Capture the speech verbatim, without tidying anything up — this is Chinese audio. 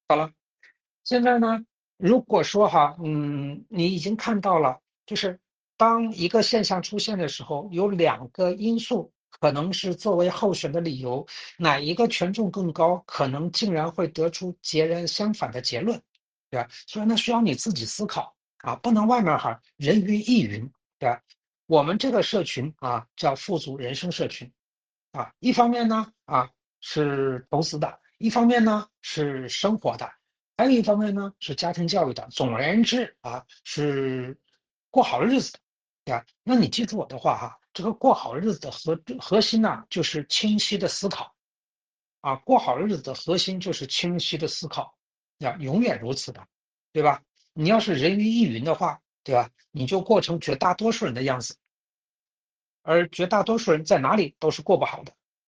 好了，现在呢，如果说哈，嗯，你已经看到了，就是当一个现象出现的时候，有两个因素可能是作为候选的理由，哪一个权重更高，可能竟然会得出截然相反的结论，对吧？所以呢，需要你自己思考啊，不能外面哈人云亦云，对吧？我们这个社群啊，叫富足人生社群。啊，一方面呢，啊是投资的，一方面呢是生活的，还有一方面呢是家庭教育的。总而言之啊，是过好日子的，对吧？那你记住我的话哈，这个过好日子的核核心呢，就是清晰的思考啊，过好日子的核心就是清晰的思考，呀，永远如此的，对吧？你要是人云亦云的话，对吧？你就过成绝大多数人的样子，而绝大多数人在哪里都是过不好的。